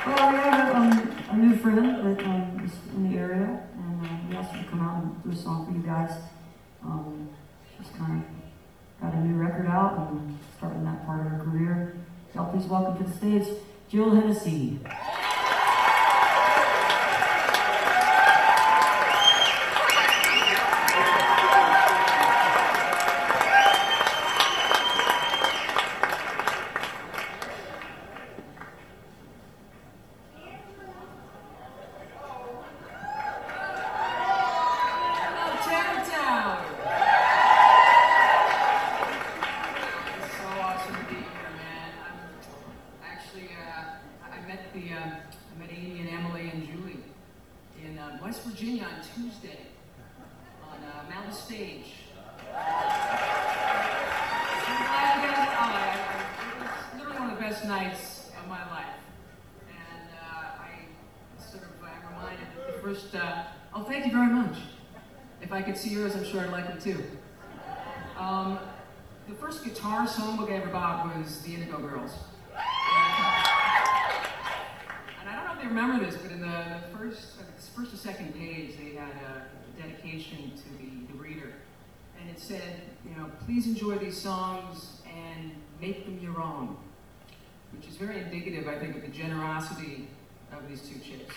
Well, we have a new friend that is in the area, and we asked her to come out and do a song for you guys. She's kind of got a new record out and starting that part of her career. So please welcome to the stage, Jill Hennessy. I met Amy and Emily and Julie in West Virginia on Tuesday on Mountain Stage. It was literally one of the best nights of my life. And I'm reminded that the first, oh, thank you very much. If I could see yours, I'm sure I'd like it too. The first guitar songbook I ever bought was the Indigo Girls. And I don't know if they remember this, but in the first or second page, they had a dedication to the reader. And it said, please enjoy these songs and make them your own. Which is very indicative, I think, of the generosity of these two chicks.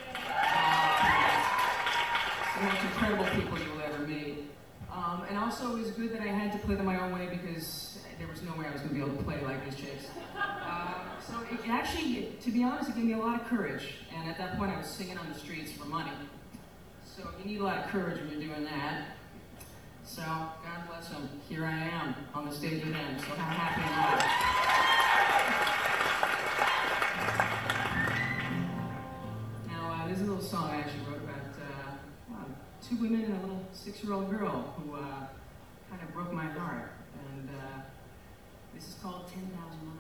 Some of the most incredible people you'll ever meet. And also, it was good that I had to play them my own way because there was no way I was going to be able to play like these chicks. So it actually, to be honest, it gave me a lot of courage. And at that point, I was singing on the streets for money. So you need a lot of courage when you're doing that. So God bless them. Here I am on the stage with them. So how happy am I? Now, this is a little song I actually wrote about two women and a little 6-year-old girl who kind of broke my heart. And this is called 10,000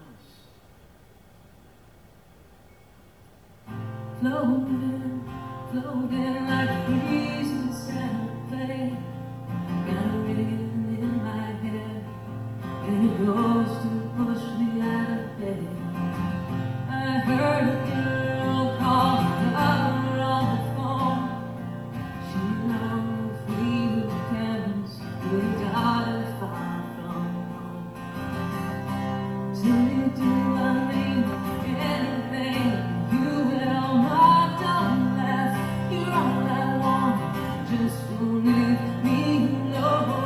Miles. Floating, floating like a breeze in the sand play. Got a rhythm in my head, and it goes to push me out of bed. I heard a girl call her lover on the phone. She loved free little cabins with a daughter far from home. Tell me, do I mean anything? You will my darling laugh. You're all I want, just don't leave me alone.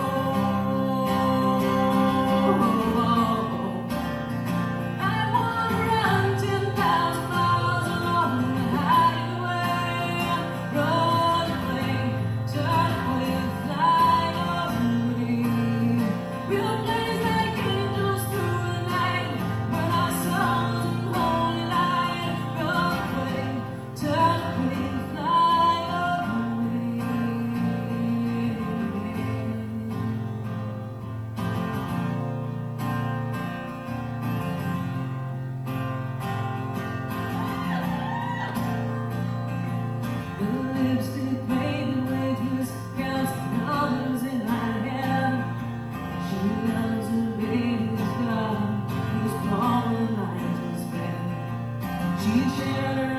I wanna run 10,000 miles along the highway. Run away, turn away, fly away. We'll blaze like angels through the night when our souls in holy light. Run away, turn away, fly away. The lipstick baby wages counts the dollars in my hand. She loves her baby's God, who's calling light to spend. She shared her